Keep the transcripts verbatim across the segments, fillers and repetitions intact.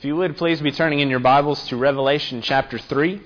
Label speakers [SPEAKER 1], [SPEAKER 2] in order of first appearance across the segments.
[SPEAKER 1] If you would, please be turning in your Bibles to Revelation chapter three.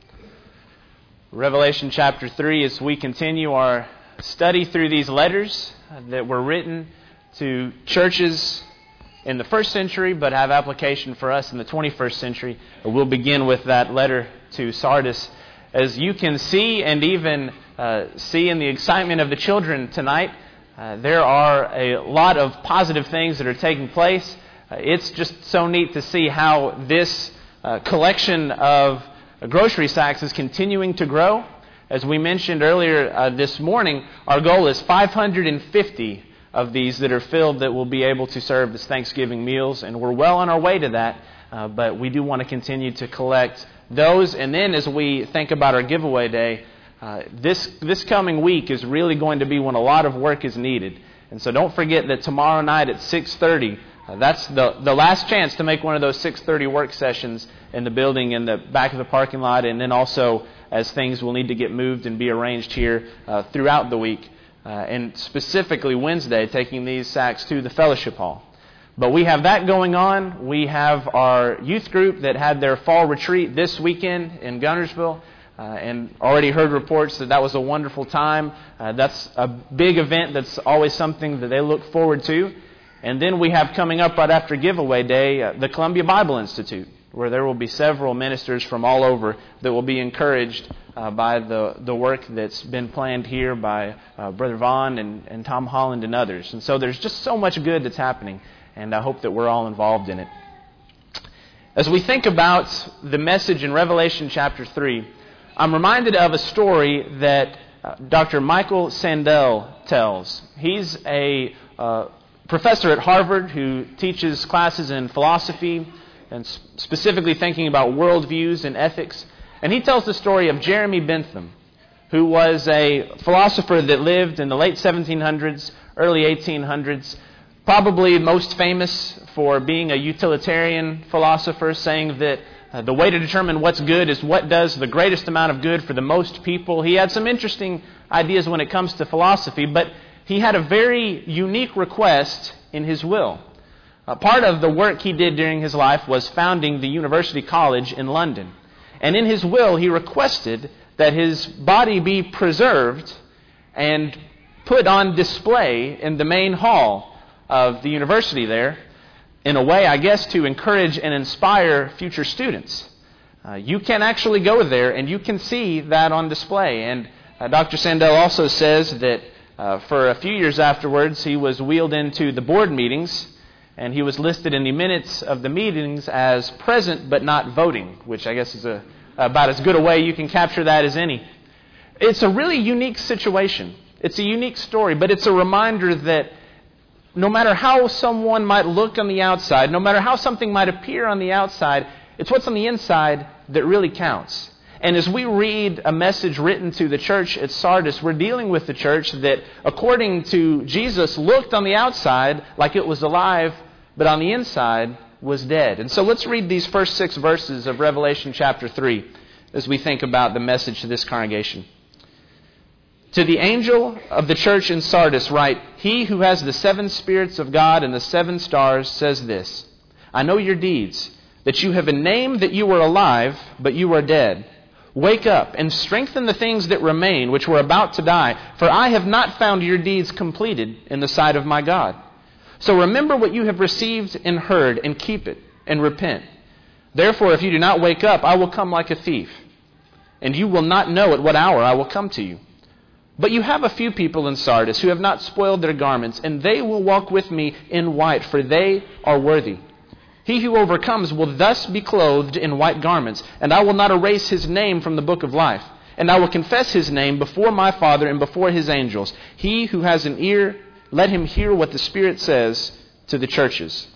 [SPEAKER 1] Revelation chapter three, as we continue our study through these letters that were written to churches in the first century, but have application for us in the twenty-first century. We'll begin with that letter to Sardis. As you can see, and even uh, see in the excitement of the children tonight, uh, there are a lot of positive things that are taking place. Uh, it's just so neat to see how this uh, collection of grocery sacks is continuing to grow. As we mentioned earlier uh, this morning, our goal is five hundred fifty of these that are filled that will be able to serve as Thanksgiving meals, and we're well on our way to that, uh, but we do want to continue to collect those. And then as we think about our giveaway day, uh, this this coming week is really going to be when a lot of work is needed. And so don't forget that tomorrow night at six thirty, Uh, that's the, the last chance to make one of those six thirty work sessions in the building in the back of the parking lot, and then also as things will need to get moved and be arranged here uh, throughout the week, uh, and specifically Wednesday, taking these sacks to the fellowship hall. But we have that going on. We have our youth group that had their fall retreat this weekend in Gunnersville, uh, and already heard reports that that was a wonderful time. Uh, that's a big event that's always something that they look forward to. And then we have coming up right after giveaway day, uh, the Columbia Bible Institute, where there will be several ministers from all over that will be encouraged uh, by the, the work that's been planned here by uh, Brother Vaughn and, and Tom Holland and others. And so there's just so much good that's happening, and I hope that we're all involved in it. As we think about the message in Revelation chapter three, I'm reminded of a story that uh, Doctor Michael Sandel tells. He's a Uh, professor at Harvard who teaches classes in philosophy and specifically thinking about worldviews and ethics. And he tells the story of Jeremy Bentham, who was a philosopher that lived in the late seventeen hundreds, early eighteen hundreds, probably most famous for being a utilitarian philosopher, saying that uh, the way to determine what's good is what does the greatest amount of good for the most people. He had some interesting ideas when it comes to philosophy, but he had a very unique request in his will. Uh, part of the work he did during his life was founding the University College in London. And in his will, he requested that his body be preserved and put on display in the main hall of the university there, in a way, I guess, to encourage and inspire future students. Uh, you can actually go there and you can see that on display. And uh, Doctor Sandel also says that Uh, for a few years afterwards, he was wheeled into the board meetings, and he was listed in the minutes of the meetings as present but not voting, which I guess is a, about as good a way you can capture that as any. It's a really unique situation. It's a unique story, but it's a reminder that no matter how someone might look on the outside, no matter how something might appear on the outside, it's what's on the inside that really counts. And as we read a message written to the church at Sardis, we're dealing with the church that, according to Jesus, looked on the outside like it was alive, but on the inside was dead. And so let's read these first six verses of Revelation chapter three as we think about the message to this congregation. To the angel of the church in Sardis write, "He who has the seven spirits of God and the seven stars says this, I know your deeds, that you have a name that you are alive, but you are dead. Wake up and strengthen the things that remain, which were about to die, for I have not found your deeds completed in the sight of my God. So remember what you have received and heard, and keep it, and repent. Therefore, if you do not wake up, I will come like a thief, and you will not know at what hour I will come to you. But you have a few people in Sardis who have not spoiled their garments, and they will walk with me in white, for they are worthy. He who overcomes will thus be clothed in white garments, and I will not erase his name from the book of life. And I will confess his name before my Father and before his angels. He who has an ear, let him hear what the Spirit says to the churches."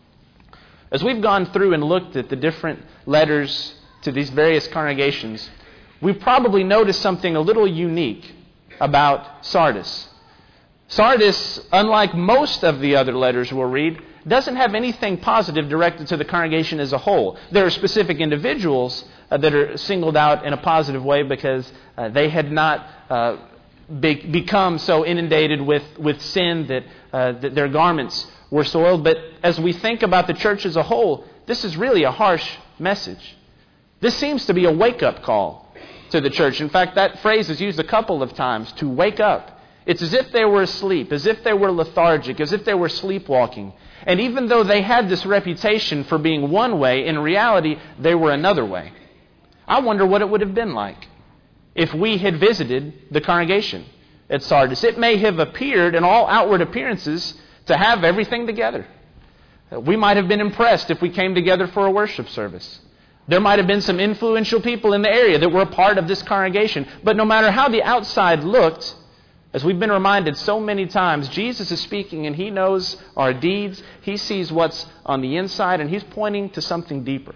[SPEAKER 1] As we've gone through and looked at the different letters to these various congregations, we've probably noticed something a little unique about Sardis. Sardis, unlike most of the other letters we'll read, doesn't have anything positive directed to the congregation as a whole. There are specific individuals uh, that are singled out in a positive way because uh, they had not uh, be- become so inundated with, with sin that, uh, that their garments were soiled. But as we think about the church as a whole, this is really a harsh message. This seems to be a wake-up call to the church. In fact, that phrase is used a couple of times, to wake up. It's as if they were asleep, as if they were lethargic, as if they were sleepwalking. And even though they had this reputation for being one way, in reality, they were another way. I wonder what it would have been like if we had visited the congregation at Sardis. It may have appeared in all outward appearances to have everything together. We might have been impressed if we came together for a worship service. There might have been some influential people in the area that were a part of this congregation. But no matter how the outside looked, as we've been reminded so many times, Jesus is speaking and He knows our deeds. He sees what's on the inside and He's pointing to something deeper.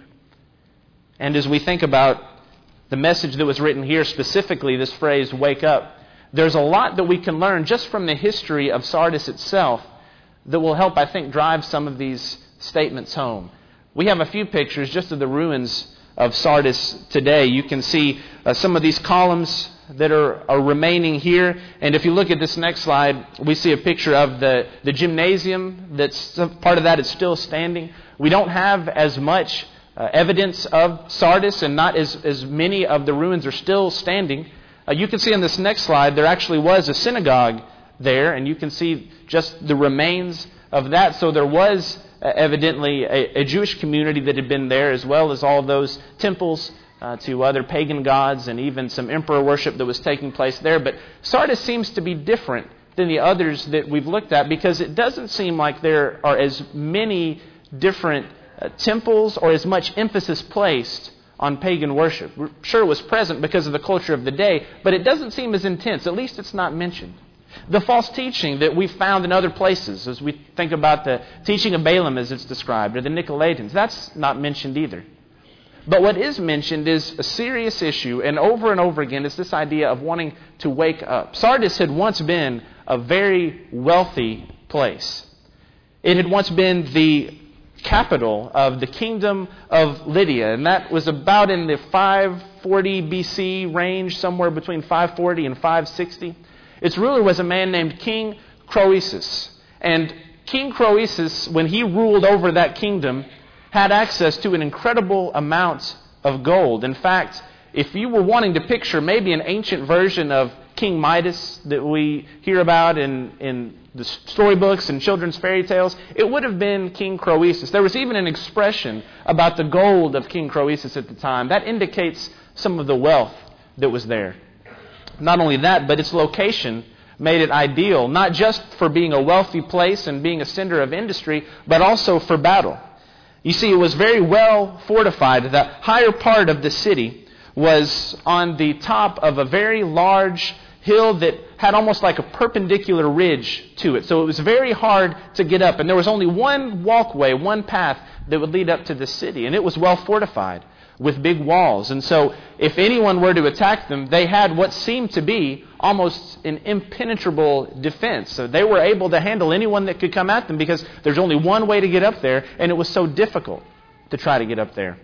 [SPEAKER 1] And as we think about the message that was written here, specifically this phrase, wake up, there's a lot that we can learn just from the history of Sardis itself that will help, I think, drive some of these statements home. We have a few pictures just of the ruins of Sardis today. You can see uh, some of these columns that are, are remaining here. And if you look at this next slide, we see a picture of the, the gymnasium. That's part of that is still standing. We don't have as much uh, evidence of Sardis, and not as, as many of the ruins are still standing. Uh, you can see on this next slide, there actually was a synagogue there, and you can see just the remains of that. So there was uh, evidently a, a Jewish community that had been there, as well as all those temples uh, to other pagan gods, and even some emperor worship that was taking place there. But Sardis seems to be different than the others that we've looked at, because it doesn't seem like there are as many different uh, temples or as much emphasis placed on pagan worship. We're sure it was present because of the culture of the day, but it doesn't seem as intense. At least it's not mentioned. The false teaching that we found in other places, as we think about the teaching of Balaam as it's described, or the Nicolaitans, that's not mentioned either. But what is mentioned is a serious issue, and over and over again, it's this idea of wanting to wake up. Sardis had once been a very wealthy place. It had once been the capital of the kingdom of Lydia, and that was about in the five forty B C range, somewhere between five forty and five sixty. Its ruler was a man named King Croesus. And King Croesus, when he ruled over that kingdom, had access to an incredible amount of gold. In fact, if you were wanting to picture maybe an ancient version of King Midas that we hear about in, in the storybooks and children's fairy tales, it would have been King Croesus. There was even an expression about the gold of King Croesus at the time. That indicates some of the wealth that was there. Not only that, but its location made it ideal, not just for being a wealthy place and being a center of industry, but also for battle. You see, it was very well fortified. The higher part of the city was on the top of a very large hill that had almost like a perpendicular ridge to it. So it was very hard to get up. And there was only one walkway, one path that would lead up to the city. And it was well fortified with big walls. And so if anyone were to attack them, they had what seemed to be almost an impenetrable defense. So they were able to handle anyone that could come at them, because there's only one way to get up there, and it was so difficult to try to get up there.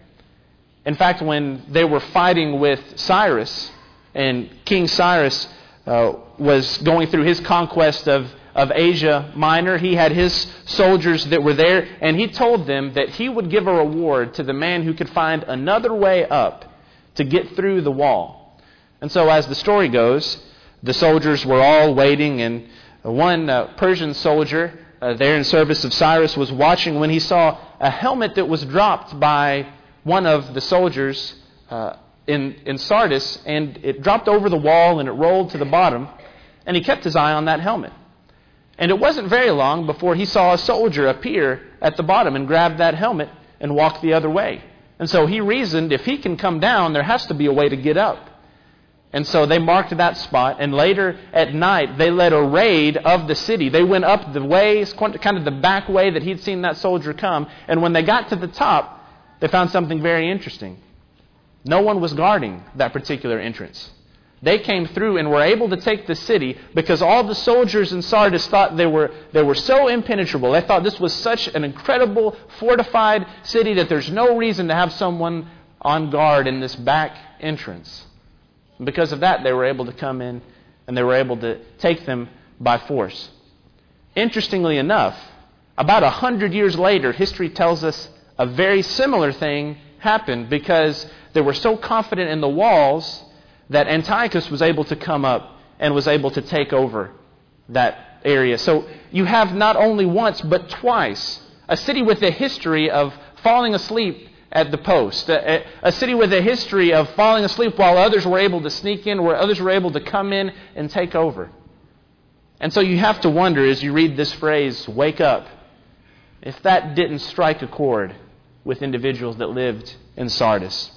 [SPEAKER 1] In fact, when they were fighting with Cyrus, and King Cyrus uh, was going through his conquest of of Asia Minor, he had his soldiers that were there, and he told them that he would give a reward to the man who could find another way up to get through the wall. And so as the story goes, the soldiers were all waiting, and one uh, Persian soldier uh, there in service of Cyrus was watching when he saw a helmet that was dropped by one of the soldiers uh, in, in Sardis, and it dropped over the wall and it rolled to the bottom, and he kept his eye on that helmet. And it wasn't very long before he saw a soldier appear at the bottom and grab that helmet and walk the other way. And so he reasoned, if he can come down, there has to be a way to get up. And so they marked that spot, and later at night they led a raid of the city. They went up the ways, kind of the back way that he'd seen that soldier come, and when they got to the top, they found something very interesting. No one was guarding that particular entrance. They came through and were able to take the city because all the soldiers in Sardis thought they were they were so impenetrable. They thought this was such an incredible fortified city that there's no reason to have someone on guard in this back entrance. And because of that, they were able to come in and they were able to take them by force. Interestingly enough, about a hundred years later, history tells us a very similar thing happened because they were so confident in the walls that Antiochus was able to come up and was able to take over that area. So you have not only once but twice a city with a history of falling asleep at the post, a, a city with a history of falling asleep while others were able to sneak in, where others were able to come in and take over. And so you have to wonder as you read this phrase, wake up, if that didn't strike a chord with individuals that lived in Sardis.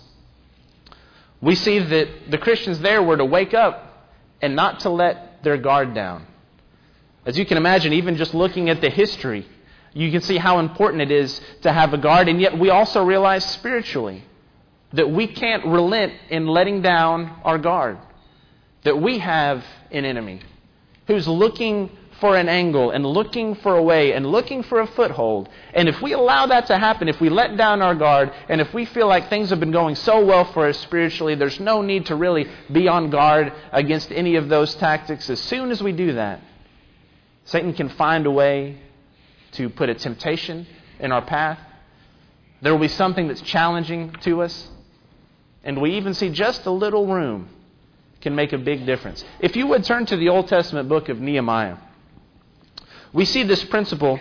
[SPEAKER 1] We see that the Christians there were to wake up and not to let their guard down. As you can imagine, even just looking at the history, you can see how important it is to have a guard. And yet we also realize spiritually that we can't relent in letting down our guard. That we have an enemy who's looking for an angle and looking for a way and looking for a foothold. And if we allow that to happen, if we let down our guard, and if we feel like things have been going so well for us spiritually, there's no need to really be on guard against any of those tactics. As soon as we do that, Satan can find a way to put a temptation in our path. There will be something that's challenging to us. And we even see just a little room can make a big difference. If you would turn to the Old Testament book of Nehemiah, we see this principle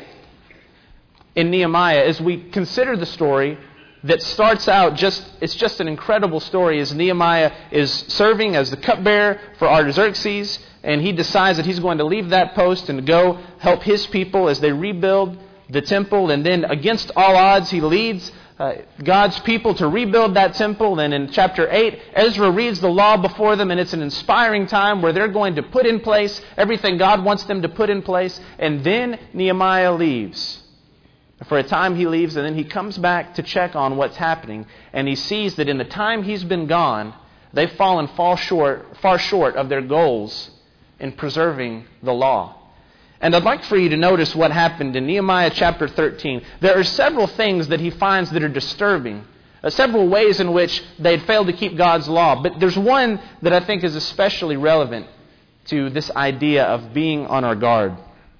[SPEAKER 1] in Nehemiah as we consider the story that starts out just, it's just an incredible story as Nehemiah is serving as the cupbearer for Artaxerxes, and he decides that he's going to leave that post and go help his people as they rebuild the temple. And then against all odds, he leads uh, God's people to rebuild that temple. And in chapter eight, Ezra reads the law before them, and it's an inspiring time where they're going to put in place everything God wants them to put in place. And then Nehemiah leaves. For a time he leaves, and then he comes back to check on what's happening. And he sees that in the time he's been gone, they've fallen far short, far short of their goals in preserving the law. And I'd like for you to notice what happened in Nehemiah chapter thirteen. There are several things that he finds that are disturbing, uh, several ways in which they had failed to keep God's law. But there's one that I think is especially relevant to this idea of being on our guard.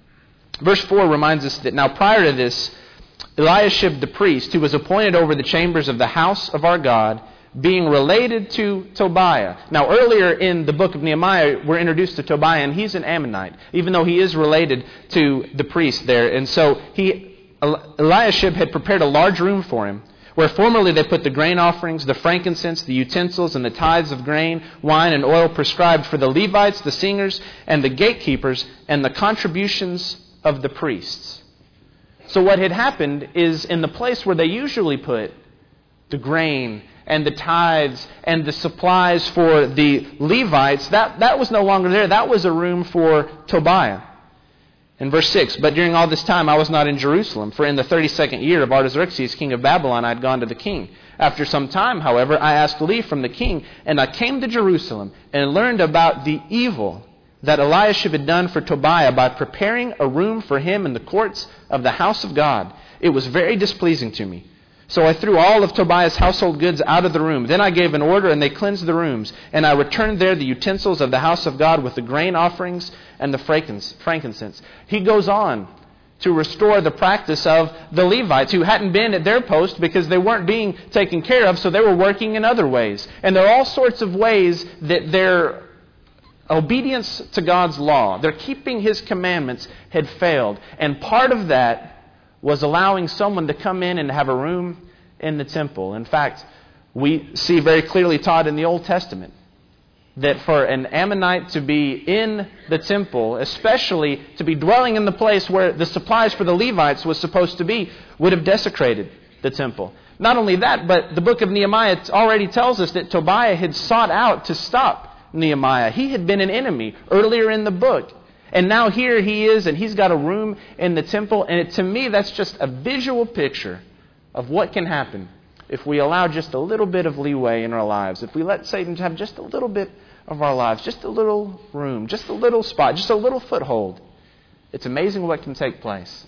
[SPEAKER 1] Verse four reminds us that now prior to this, Eliashib the priest, who was appointed over the chambers of the house of our God, being related to Tobiah. Now earlier in the book of Nehemiah, we're introduced to Tobiah, and he's an Ammonite, even though he is related to the priest there. And so he, Eliashib had prepared a large room for him, where formerly they put the grain offerings, the frankincense, the utensils, and the tithes of grain, wine, and oil prescribed for the Levites, the singers, and the gatekeepers, and the contributions of the priests. So what had happened is in the place where they usually put the grain and the tithes and the supplies for the Levites, that, that was no longer there. That was a room for Tobiah. In verse six, but during all this time I was not in Jerusalem, for in the thirty-second year of Artaxerxes, king of Babylon, I had gone to the king. After some time, however, I asked leave from the king, and I came to Jerusalem and learned about the evil that Eliashib had done for Tobiah by preparing a room for him in the courts of the house of God. It was very displeasing to me. So I threw all of Tobiah's household goods out of the room. Then I gave an order, and they cleansed the rooms. And I returned there the utensils of the house of God with the grain offerings and the frankincense. He goes on to restore the practice of the Levites, who hadn't been at their post because they weren't being taken care of, so they were working in other ways. And there are all sorts of ways that their obedience to God's law, their keeping His commandments, had failed. And part of that was allowing someone to come in and have a room in the temple. In fact, we see very clearly taught in the Old Testament that for an Ammonite to be in the temple, especially to be dwelling in the place where the supplies for the Levites was supposed to be, would have desecrated the temple. Not only that, but the book of Nehemiah already tells us that Tobiah had sought out to stop Nehemiah. He had been an enemy earlier in the book. And now here he is, and he's got a room in the temple. And it, to me, that's just a visual picture of what can happen if we allow just a little bit of leeway in our lives. If we let Satan have just a little bit of our lives, just a little room, just a little spot, just a little foothold. It's amazing what can take place.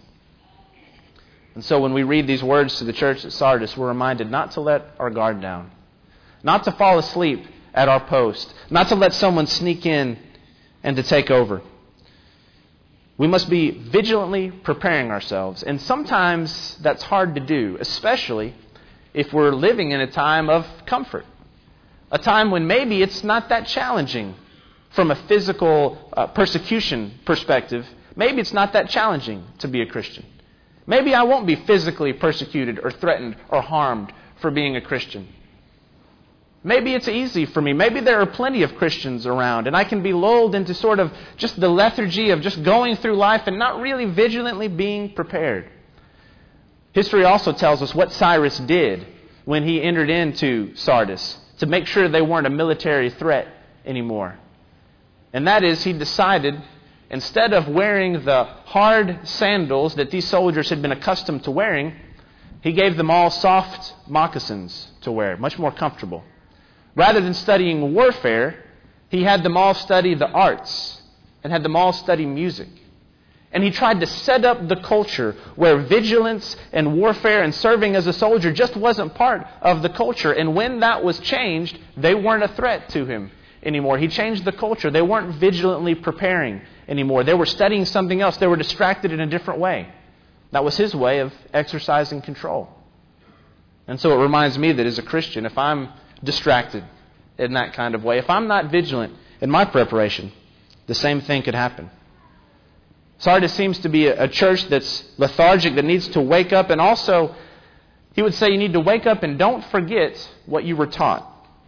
[SPEAKER 1] And so when we read these words to the church at Sardis, we're reminded not to let our guard down, not to fall asleep at our post, not to let someone sneak in and to take over. We must be vigilantly preparing ourselves. And sometimes that's hard to do, especially if we're living in a time of comfort. A time when maybe it's not that challenging from a physical uh, persecution perspective. Maybe it's not that challenging to be a Christian. Maybe I won't be physically persecuted or threatened or harmed for being a Christian. Maybe it's easy for me. Maybe there are plenty of Christians around and I can be lulled into sort of just the lethargy of just going through life and not really vigilantly being prepared. History also tells us what Cyrus did when he entered into Sardis to make sure they weren't a military threat anymore. And that is, he decided, instead of wearing the hard sandals that these soldiers had been accustomed to wearing, he gave them all soft moccasins to wear, much more comfortable. Rather than studying warfare, he had them all study the arts and had them all study music. And he tried to set up the culture where vigilance and warfare and serving as a soldier just wasn't part of the culture. And when that was changed, they weren't a threat to him anymore. He changed the culture. They weren't vigilantly preparing anymore. They were studying something else. They were distracted in a different way. That was his way of exercising control. And so it reminds me that as a Christian, if I'm distracted in that kind of way, if I'm not vigilant in my preparation, the same thing could happen. Sardis seems to be a, a church that's lethargic, that needs to wake up, and also he would say you need to wake up and don't forget what you were taught.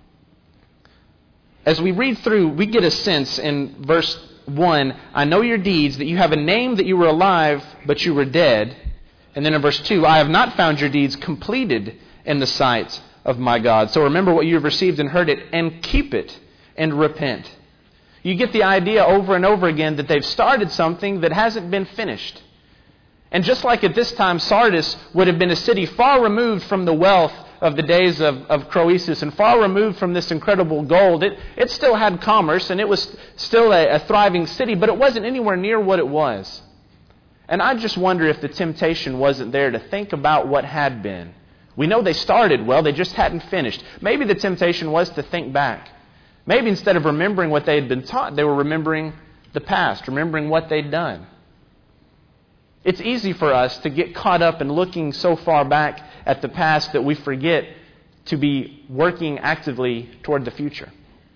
[SPEAKER 1] As we read through, we get a sense in verse one, I know your deeds, that you have a name that you were alive, but you were dead. And then in verse two, I have not found your deeds completed in the sight of my God. So remember what you have received and heard it, and keep it, and repent. You get the idea over and over again that they've started something that hasn't been finished. And just like at this time, Sardis would have been a city far removed from the wealth of the days of, of Croesus and far removed from this incredible gold. It, it still had commerce and it was still a, a thriving city, but it wasn't anywhere near what it was. And I just wonder if the temptation wasn't there to think about what had been. We know they started well, they just hadn't finished. Maybe the temptation was to think back. Maybe instead of remembering what they had been taught, they were remembering the past, remembering what they'd done. It's easy for us to get caught up in looking so far back at the past that we forget to be working actively toward the future.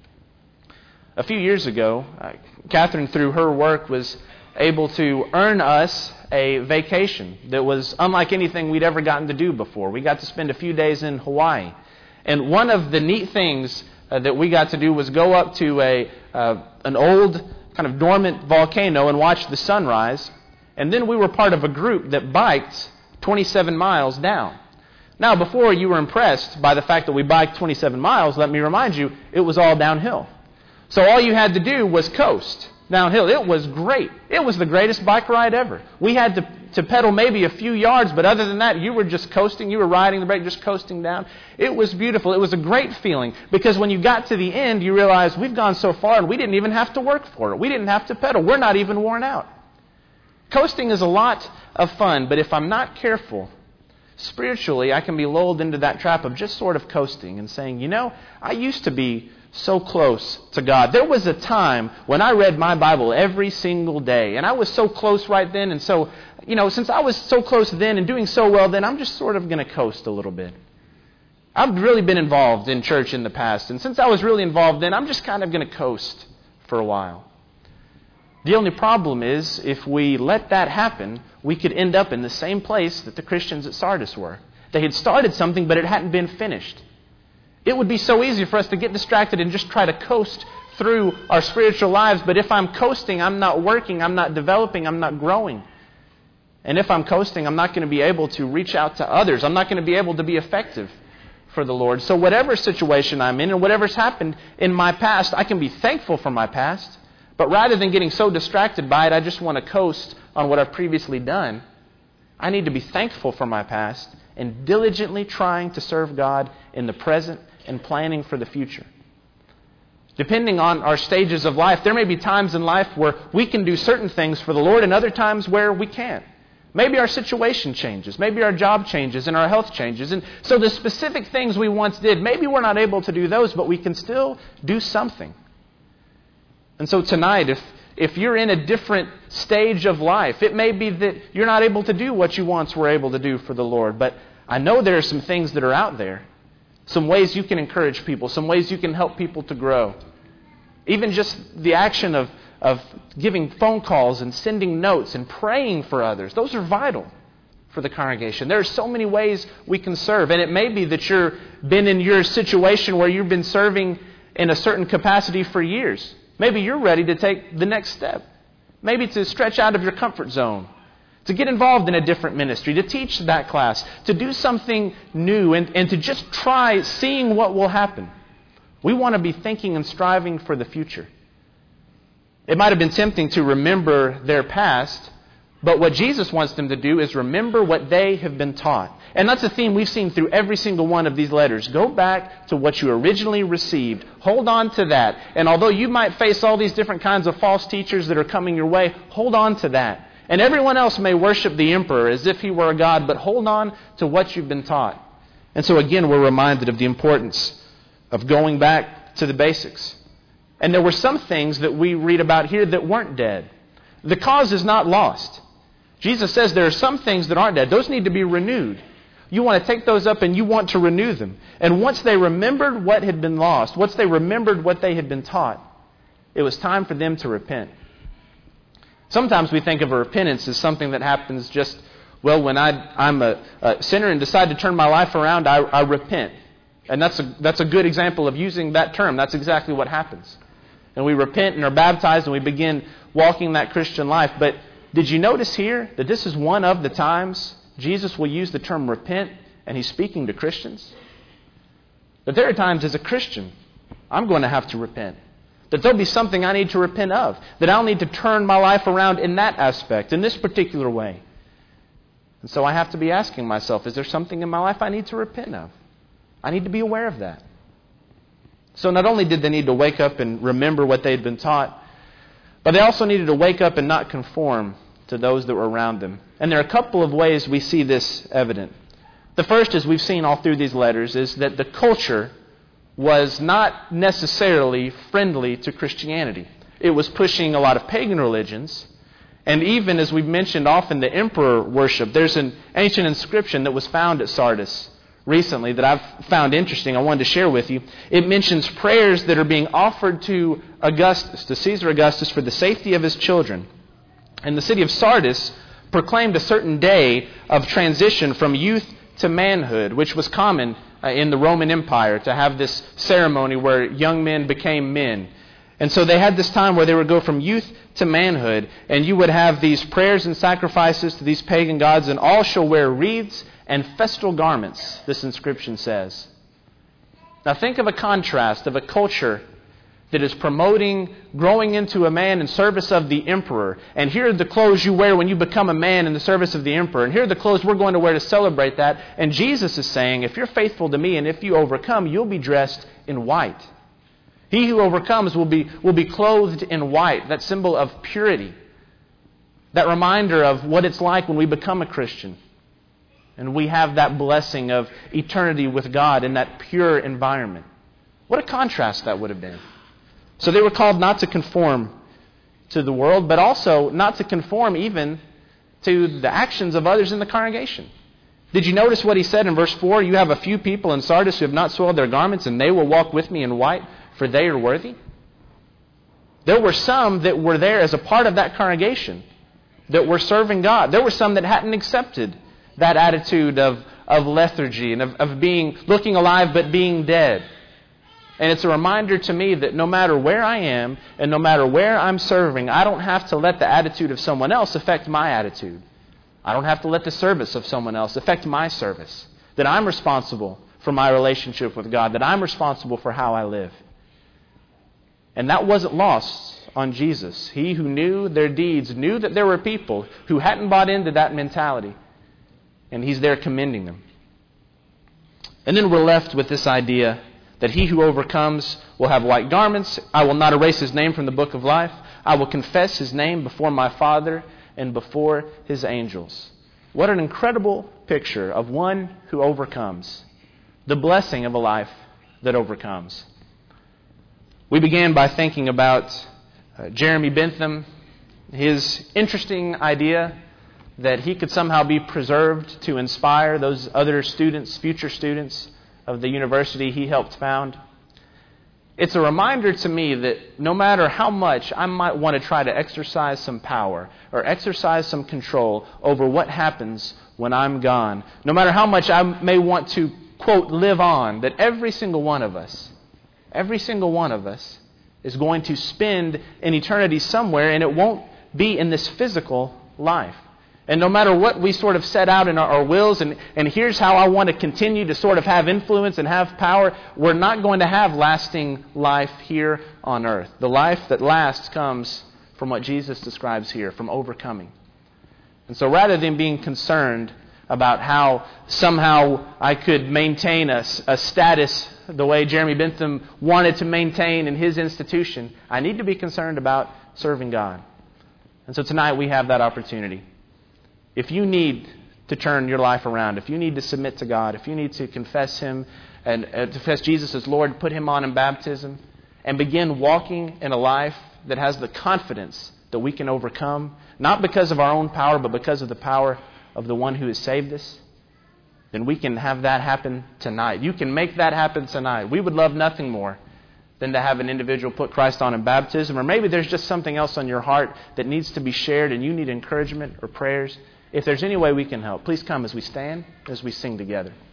[SPEAKER 1] A few years ago, uh, Catherine, through her work, was able to earn us a vacation that was unlike anything we'd ever gotten to do before. We got to spend a few days in Hawaii. And one of the neat things uh, that we got to do was go up to a uh, an old kind of dormant volcano and watch the sunrise. And then we were part of a group that biked twenty-seven miles down. Now, before you were impressed by the fact that we biked twenty-seven miles, let me remind you, it was all downhill. So all you had to do was coast downhill. It was great. It was the greatest bike ride ever. We had to, to pedal maybe a few yards, but other than that, you were just coasting. You were riding the brake, just coasting down. It was beautiful. It was a great feeling because when you got to the end, you realized we've gone so far and we didn't even have to work for it. We didn't have to pedal. We're not even worn out. Coasting is a lot of fun, but if I'm not careful, spiritually, I can be lulled into that trap of just sort of coasting and saying, you know, I used to be so close to God. There was a time when I read my Bible every single day, and I was so close right then, and so, you know, since I was so close then and doing so well then, I'm just sort of going to coast a little bit. I've really been involved in church in the past, and since I was really involved then, I'm just kind of going to coast for a while. The only problem is, if we let that happen, we could end up in the same place that the Christians at Sardis were. They had started something, but it hadn't been finished. It would be so easy for us to get distracted and just try to coast through our spiritual lives, but if I'm coasting, I'm not working, I'm not developing, I'm not growing. And if I'm coasting, I'm not going to be able to reach out to others. I'm not going to be able to be effective for the Lord. So whatever situation I'm in and whatever's happened in my past, I can be thankful for my past. But rather than getting so distracted by it, I just want to coast on what I've previously done. I need to be thankful for my past and diligently trying to serve God in the present and planning for the future. Depending on our stages of life, there may be times in life where we can do certain things for the Lord and other times where we can't. Maybe our situation changes. Maybe our job changes and our health changes. And so the specific things we once did, maybe we're not able to do those, but we can still do something. And so tonight, if if you're in a different stage of life. It may be that you're not able to do what you once were able to do for the Lord. But I know there are some things that are out there. Some ways you can encourage people. Some ways you can help people to grow. Even just the action of, of giving phone calls and sending notes and praying for others. Those are vital for the congregation. There are so many ways we can serve. And it may be that you've been in your situation where you've been serving in a certain capacity for years. Maybe you're ready to take the next step. Maybe to stretch out of your comfort zone. To get involved in a different ministry. To teach that class. To do something new. And, and to just try seeing what will happen. We want to be thinking and striving for the future. It might have been tempting to remember their past. But what Jesus wants them to do is remember what they have been taught. And that's a theme we've seen through every single one of these letters. Go back to what you originally received. Hold on to that. And although you might face all these different kinds of false teachers that are coming your way, hold on to that. And everyone else may worship the emperor as if he were a god, but hold on to what you've been taught. And so again, we're reminded of the importance of going back to the basics. And there were some things that we read about here that weren't dead. The cause is not lost. Jesus says there are some things that aren't dead. Those need to be renewed. You want to take those up and you want to renew them. And once they remembered what had been lost, once they remembered what they had been taught, it was time for them to repent. Sometimes we think of a repentance as something that happens just, well, when I, I'm a, a sinner and decide to turn my life around, I, I repent. And that's a, that's a good example of using that term. That's exactly what happens. And we repent and are baptized and we begin walking that Christian life. But did you notice here that this is one of the times Jesus will use the term repent and He's speaking to Christians? That there are times as a Christian, I'm going to have to repent. That there'll be something I need to repent of. That I'll need to turn my life around in that aspect, in this particular way. And so I have to be asking myself, is there something in my life I need to repent of? I need to be aware of that. So not only did they need to wake up and remember what they had been taught, but they also needed to wake up and not conform to those that were around them. And there are a couple of ways we see this evident. The first, as we've seen all through these letters, is that the culture was not necessarily friendly to Christianity. It was pushing a lot of pagan religions. And even, as we've mentioned often, the emperor worship. There's an ancient inscription that was found at Sardis recently that I've found interesting. I wanted to share with you. It mentions prayers that are being offered to Augustus, to Caesar Augustus, for the safety of his children. And the city of Sardis proclaimed a certain day of transition from youth to manhood, which was common uh, in the Roman Empire, to have this ceremony where young men became men. And so they had this time where they would go from youth to manhood, and you would have these prayers and sacrifices to these pagan gods, and all shall wear wreaths and festal garments, this inscription says. Now think of a contrast of a culture that is promoting growing into a man in service of the emperor. And here are the clothes you wear when you become a man in the service of the emperor. And here are the clothes we're going to wear to celebrate that. And Jesus is saying, if you're faithful to me and if you overcome, you'll be dressed in white. He who overcomes will be, will be clothed in white, that symbol of purity. That reminder of what it's like when we become a Christian. And we have that blessing of eternity with God in that pure environment. What a contrast that would have been. So they were called not to conform to the world, but also not to conform even to the actions of others in the congregation. Did you notice what he said in verse four? You have a few people in Sardis who have not soiled their garments, and they will walk with me in white, for they are worthy. There were some that were there as a part of that congregation that were serving God. There were some that hadn't accepted that attitude of, of lethargy and of, of being looking alive but being dead. And it's a reminder to me that no matter where I am and no matter where I'm serving, I don't have to let the attitude of someone else affect my attitude. I don't have to let the service of someone else affect my service. That I'm responsible for my relationship with God. That I'm responsible for how I live. And that wasn't lost on Jesus. He who knew their deeds knew that there were people who hadn't bought into that mentality. And He's there commending them. And then we're left with this idea that he who overcomes will have white garments. I will not erase his name from the book of life. I will confess his name before my Father and before His angels. What an incredible picture of one who overcomes. The blessing of a life that overcomes. We began by thinking about uh, Jeremy Bentham, his interesting idea that he could somehow be preserved to inspire those other students, future students of the university he helped found. It's a reminder to me that no matter how much I might want to try to exercise some power or exercise some control over what happens when I'm gone, no matter how much I may want to, quote, live on, that every single one of us, every single one of us is going to spend an eternity somewhere, and it won't be in this physical life. And no matter what we sort of set out in our, our wills, and, and here's how I want to continue to sort of have influence and have power, we're not going to have lasting life here on earth. The life that lasts comes from what Jesus describes here, from overcoming. And so rather than being concerned about how somehow I could maintain a, a status the way Jeremy Bentham wanted to maintain in his institution, I need to be concerned about serving God. And so tonight we have that opportunity. If you need to turn your life around, if you need to submit to God, if you need to confess Him and uh, confess Jesus as Lord, put Him on in baptism, and begin walking in a life that has the confidence that we can overcome, not because of our own power, but because of the power of the one who has saved us, then we can have that happen tonight. You can make that happen tonight. We would love nothing more than to have an individual put Christ on in baptism, or maybe there's just something else on your heart that needs to be shared and you need encouragement or prayers. If there's any way we can help, please come as we stand, as we sing together.